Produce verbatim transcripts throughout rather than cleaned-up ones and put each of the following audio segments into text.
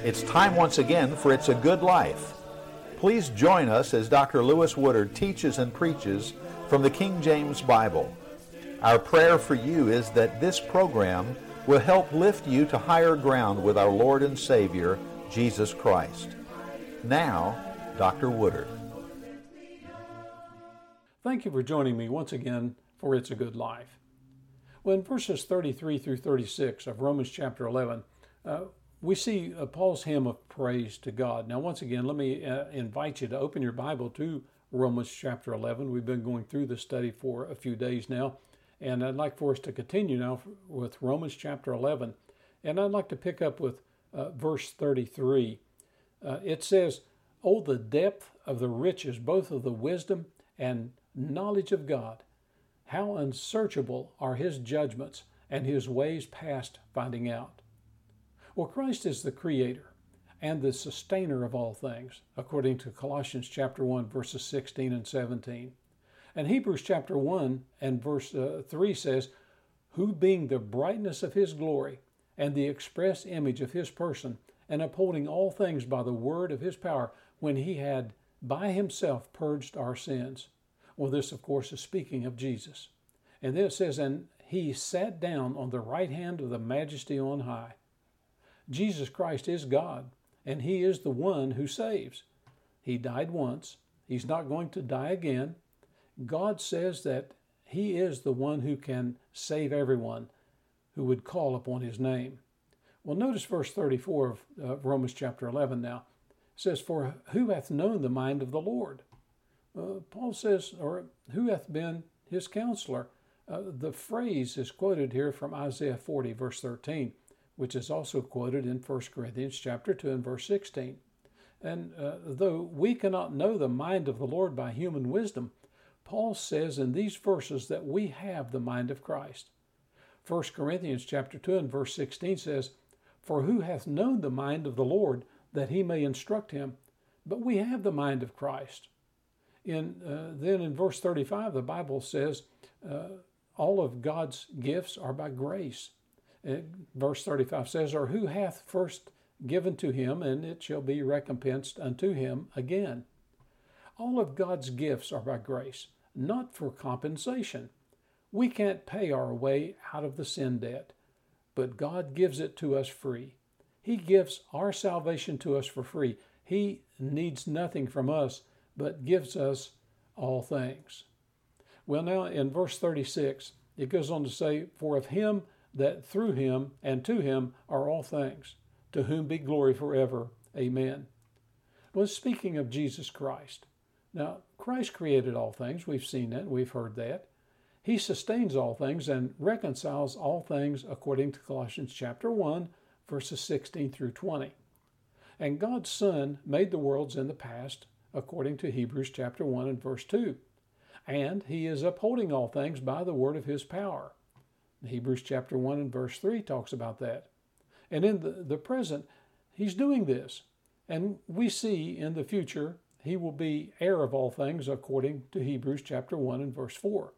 It's time once again for It's a Good Life. Please join us as Doctor Lewis Woodard teaches and preaches from the King James Bible. Our prayer for you is that this program will help lift you to higher ground with our Lord and Savior, Jesus Christ. Now, Doctor Woodard. Thank you for joining me once again for It's a Good Life. Well, in verses thirty-three through thirty-six of Romans chapter eleven, uh, we see uh, Paul's hymn of praise to God. Now, once again, let me uh, invite you to open your Bible to Romans chapter eleven. We've been going through this study for a few days now, and I'd like for us to continue now with Romans chapter eleven. And I'd like to pick up with uh, verse thirty-three. Uh, it says, "Oh, the depth of the riches, both of the wisdom and knowledge of God. How unsearchable are his judgments and his ways past finding out." Well, Christ is the creator and the sustainer of all things, according to Colossians chapter one, verses sixteen and seventeen. And Hebrews chapter one and verse uh, three says, "Who being the brightness of his glory and the express image of his person, and upholding all things by the word of his power, when he had by himself purged our sins." Well, this, of course, is speaking of Jesus. And then it says, "And he sat down on the right hand of the majesty on high." Jesus Christ is God, and he is the one who saves. He died once. He's not going to die again. God says that he is the one who can save everyone who would call upon his name. Well, notice verse thirty-four of uh, Romans chapter eleven now. It says, "For who hath known the mind of the Lord?" Uh, Paul says, or who hath been his counselor? Uh, the phrase is quoted here from Isaiah forty, verse thirteen, which is also quoted in First Corinthians chapter two and verse sixteen. And uh, though we cannot know the mind of the Lord by human wisdom, Paul says in these verses that we have the mind of Christ. First Corinthians chapter two and verse sixteen says, "For who hath known the mind of the Lord, that he may instruct him? But we have the mind of Christ." In, uh, then in verse thirty-five, the Bible says, uh, all of God's gifts are by grace. Uh, verse thirty-five says, "Or who hath first given to him, and it shall be recompensed unto him again." All of God's gifts are by grace, not for compensation. We can't pay our way out of the sin debt, but God gives it to us free. He gives our salvation to us for free. He needs nothing from us, but gives us all things. Well, now in verse thirty-six, it goes on to say, "For of him that through him and to him are all things, to whom be glory forever. Amen." Well, speaking of Jesus Christ. Now, Christ created all things. We've seen that. We've heard that. He sustains all things and reconciles all things according to Colossians chapter one, verses sixteen through twenty. And God's Son made the worlds in the past, according to Hebrews chapter one and verse two. And he is upholding all things by the word of his power. Hebrews chapter one and verse three talks about that. And in the, the present, he's doing this. And we see in the future, he will be heir of all things according to Hebrews chapter one and verse four.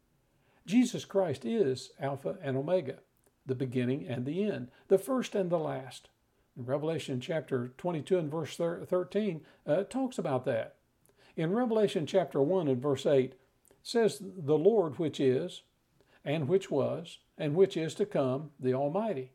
Jesus Christ is Alpha and Omega, the beginning and the end, the first and the last. In Revelation chapter twenty-two and verse thirteen uh, talks about that. In Revelation chapter one and verse eight, it says, "The Lord which is, and which was, and which is to come, the Almighty."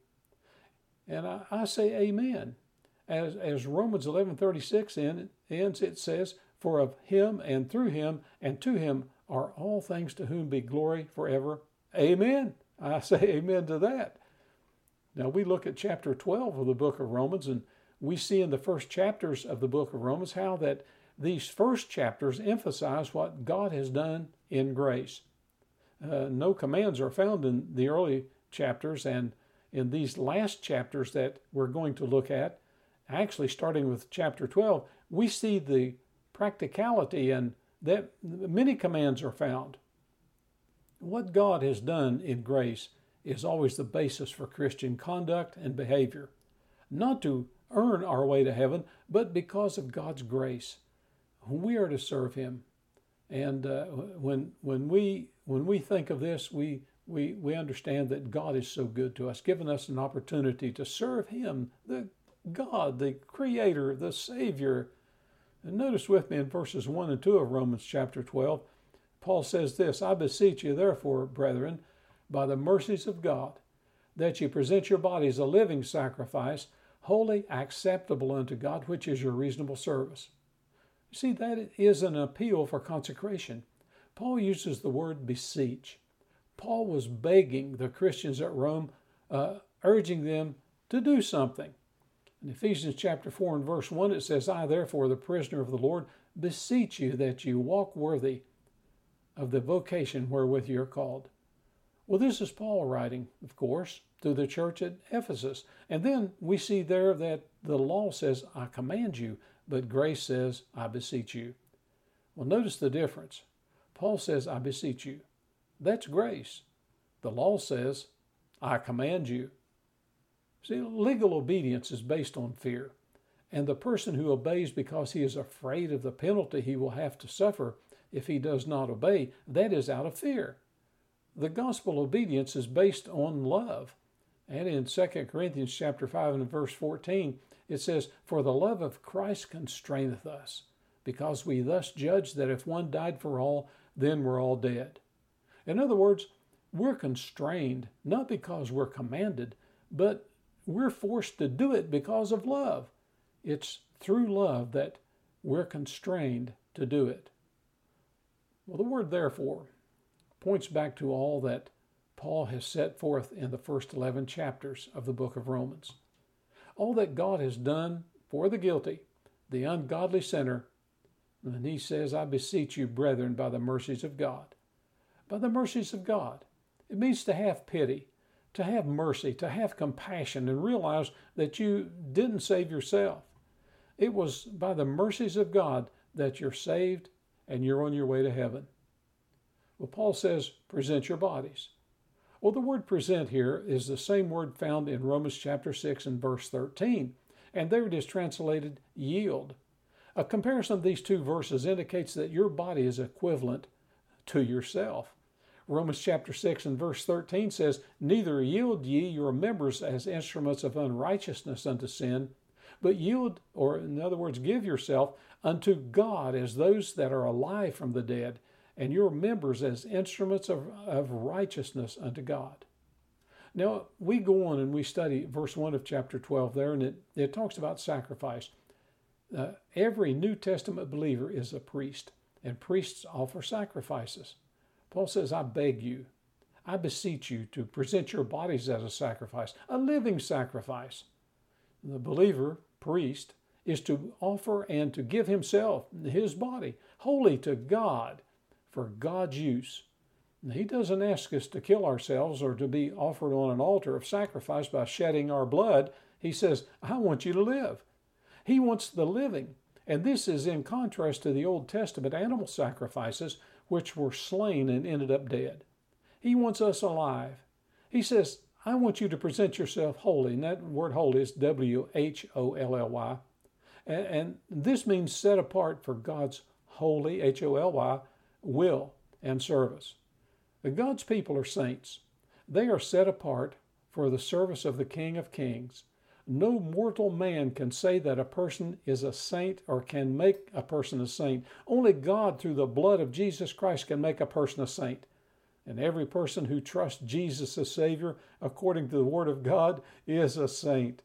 And I, I say amen. As, as Romans eleven thirty-six ends, it says, "For of him and through him and to him are all things, to whom be glory forever. Amen." I say amen to that. Now we look at chapter twelve of the book of Romans, and we see in the first chapters of the book of Romans how that these first chapters emphasize what God has done in grace. Uh, no commands are found in the early chapters, and in these last chapters that we're going to look at, actually starting with chapter twelve, we see the practicality and that many commands are found. What God has done in grace is always the basis for Christian conduct and behavior, not to earn our way to heaven, but because of God's grace. We are to serve him. And uh, when when we when we think of this, we, we we understand that God is so good to us, giving us an opportunity to serve him, the God, the Creator, the Savior. And notice with me in verses one and two of Romans chapter twelve, Paul says this, I beseech you, therefore, brethren, by the mercies of God, that you present your bodies a living sacrifice, holy, acceptable unto God, which is your reasonable service. You see, that is an appeal for consecration. Paul uses the word beseech. Paul was begging the Christians at Rome, uh, urging them to do something. In Ephesians chapter four and verse one, it says, I, therefore, the prisoner of the Lord, beseech you that you walk worthy of the vocation wherewith you are called. Well, this is Paul writing, of course, to the church at Ephesus. And then we see there that the law says, I command you, but grace says, I beseech you. Well, notice the difference. Paul says, I beseech you. That's grace. The law says, I command you. See, legal obedience is based on fear. And the person who obeys because he is afraid of the penalty he will have to suffer if he does not obey, that is out of fear. The gospel obedience is based on love. And in Second Corinthians chapter five and verse fourteen, it says, For the love of Christ constraineth us, because we thus judge that if one died for all, then we're all dead. In other words, we're constrained, not because we're commanded, but we're forced to do it because of love. It's through love that we're constrained to do it. Well, the word therefore points back to all that Paul has set forth in the first eleven chapters of the book of Romans. All that God has done for the guilty, the ungodly sinner, and he says, I beseech you, brethren, by the mercies of God. By the mercies of God. It means to have pity, to have mercy, to have compassion, and realize that you didn't save yourself. It was by the mercies of God that you're saved and you're on your way to heaven. Well, Paul says, present your bodies. Well, the word present here is the same word found in Romans chapter six and verse thirteen, and there it is translated yield. A comparison of these two verses indicates that your body is equivalent to yourself. Romans chapter six and verse thirteen says, Neither yield ye your members as instruments of unrighteousness unto sin, but yield, or in other words, give yourself unto God as those that are alive from the dead, and your members as instruments of, of righteousness unto God. Now, we go on and we study verse one of chapter twelve there, and it, it talks about sacrifice. Uh, every New Testament believer is a priest, and priests offer sacrifices. Paul says, I beg you, I beseech you to present your bodies as a sacrifice, a living sacrifice. The believer, priest, is to offer and to give himself, his body, wholly to God for God's use. He doesn't ask us to kill ourselves or to be offered on an altar of sacrifice by shedding our blood. He says, I want you to live. He wants the living. And this is in contrast to the Old Testament animal sacrifices, which were slain and ended up dead. He wants us alive. He says, I want you to present yourself holy. And that word holy is W H O L L Y. And, and this means set apart for God's holy, H O L Y, will and service. God's people are saints. They are set apart for the service of the King of Kings. No mortal man can say that a person is a saint or can make a person a saint. Only God, through the blood of Jesus Christ, can make a person a saint. And every person who trusts Jesus as Savior, according to the Word of God, is a saint.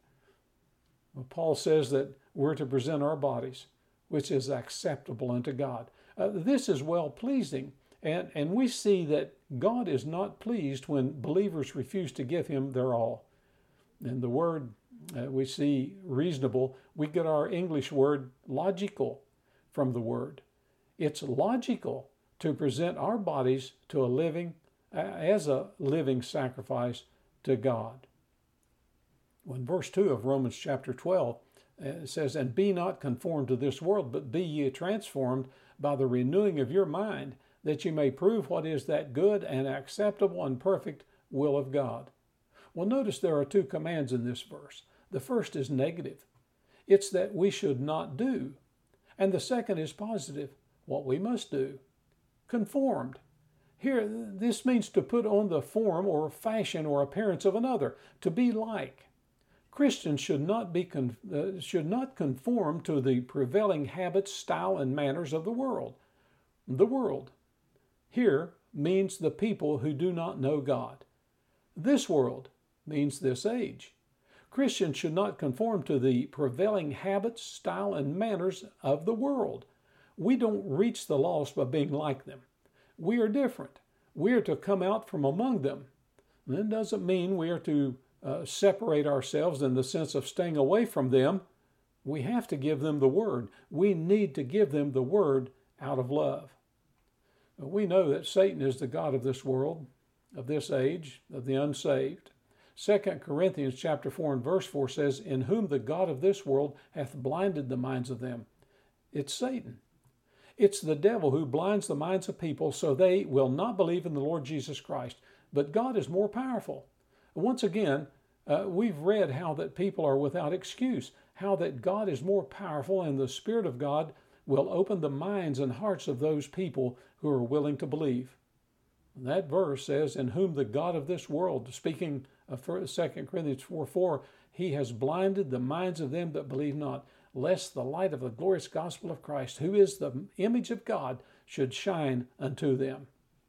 Well, Paul says that we're to present our bodies, which is acceptable unto God. Uh, this is well-pleasing. And, and we see that God is not pleased when believers refuse to give Him their all. And the word uh, we see reasonable, we get our English word logical from the word. It's logical to present our bodies to a living, uh, as a living sacrifice to God. When verse two of Romans chapter twelve uh, says, And be not conformed to this world, but be ye transformed by the renewing of your mind, that you may prove what is that good and acceptable and perfect will of God. Well, notice there are two commands in this verse. The first is negative. It's that we should not do. And the second is positive, what we must do. Conformed. Here, this means to put on the form or fashion or appearance of another, to be like. Christians should not be con- uh, should not conform to the prevailing habits, style, and manners of the world. The world here means the people who do not know God. This world means this age. Christians should not conform to the prevailing habits, style, and manners of the world. We don't reach the lost by being like them. We are different. We are to come out from among them. And that doesn't mean we are to uh, separate ourselves in the sense of staying away from them. We have to give them the Word. We need to give them the Word out of love. We know that Satan is the god of this world, of this age, of the unsaved. Second Corinthians chapter four and verse four says, "In whom the god of this world hath blinded the minds of them." It's Satan. It's the devil who blinds the minds of people so they will not believe in the Lord Jesus Christ. But God is more powerful. Once again, uh, we've read how that people are without excuse, how that God is more powerful and the Spirit of God will open the minds and hearts of those people who are willing to believe. And that verse says, "In whom the god of this world," speaking of Second Corinthians four four, "he has blinded the minds of them that believe not, lest the light of the glorious gospel of Christ, who is the image of God, should shine unto them."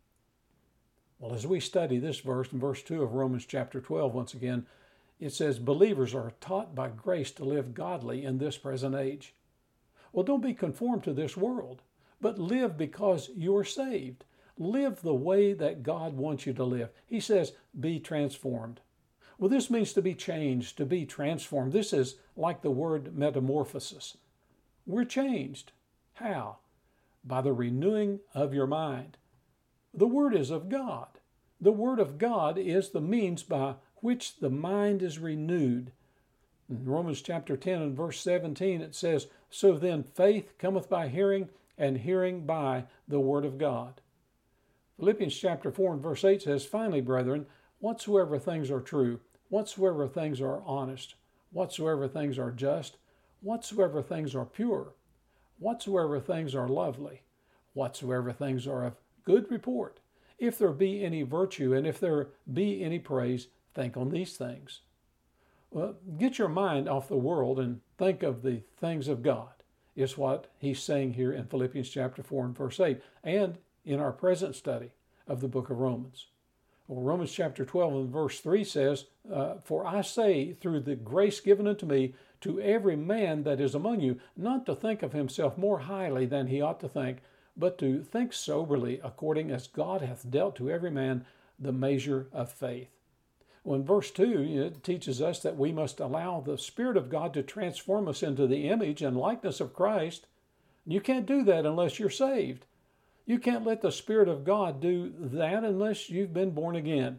Well, as we study this verse in verse two of Romans chapter twelve, once again, it says, "Believers are taught by grace to live godly in this present age." Well, don't be conformed to this world, but live because you're saved. Live the way that God wants you to live. He says, be transformed. Well, this means to be changed, to be transformed. This is like the word metamorphosis. We're changed. How? By the renewing of your mind. The Word is of God. The Word of God is the means by which the mind is renewed. In Romans chapter ten and verse seventeen, it says, "So then faith cometh by hearing, and hearing by the Word of God." Philippians chapter four and verse eight says, "Finally, brethren, whatsoever things are true, whatsoever things are honest, whatsoever things are just, whatsoever things are pure, whatsoever things are lovely, whatsoever things are of good report, if there be any virtue, and if there be any praise, think on these things." Well, get your mind off the world and think of the things of God, is what he's saying here in Philippians chapter four and verse eight, and in our present study of the book of Romans. Well, Romans chapter twelve and verse three says, uh, "For I say, through the grace given unto me, to every man that is among you, not to think of himself more highly than he ought to think, but to think soberly, according as God hath dealt to every man the measure of faith." Well, in verse two, it teaches us that we must allow the Spirit of God to transform us into the image and likeness of Christ. You can't do that unless you're saved. You can't let the Spirit of God do that unless you've been born again.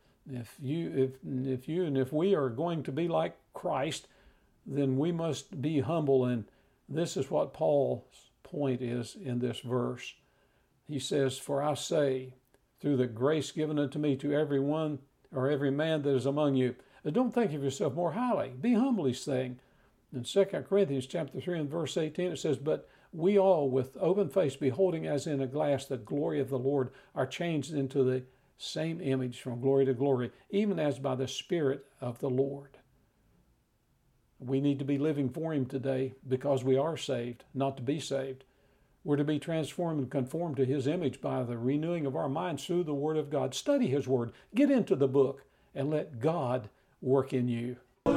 If you, if, if you, and if we are going to be like Christ, then we must be humble. And this is what Paul's point is in this verse. He says, "For I say, through the grace given unto me, to every one or every man that is among you." Don't think of yourself more highly. Be humble, he's saying. In Second Corinthians chapter three and verse eighteen, it says, "But we all with open face, beholding as in a glass the glory of the Lord, are changed into the same image from glory to glory, even as by the Spirit of the Lord." We need to be living for Him today because we are saved, not to be saved. We're to be transformed and conformed to His image by the renewing of our minds through the Word of God. Study His Word. Get into the book and let God work in you.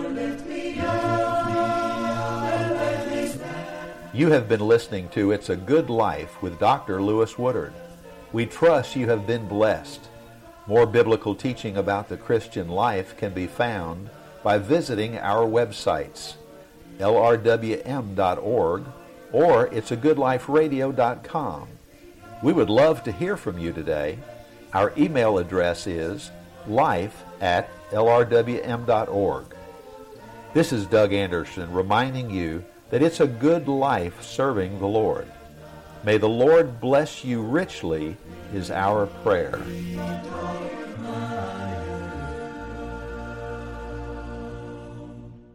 You have been listening to It's a Good Life with Doctor Lewis Woodard. We trust you have been blessed. More biblical teaching about the Christian life can be found by visiting our websites, L R W M dot org or it's a good life radio dot com. We would love to hear from you today. Our email address is life at L R W M dot org. This is Doug Anderson reminding you that it's a good life serving the Lord. May the Lord bless you richly is our prayer.